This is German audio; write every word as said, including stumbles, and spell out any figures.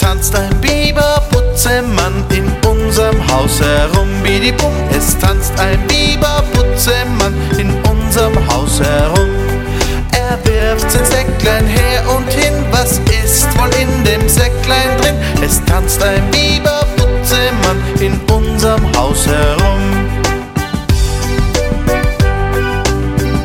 tanzt ein Biberputzemann in unserem Haus herum, bidibum. Es tanzt ein Biberputzemann in unserem Haus herum. Er wirft sein Säcklein her und hin, was ist wohl in dem Säcklein drin? Es tanzt ein Biberputzemann in unserem Haus herum.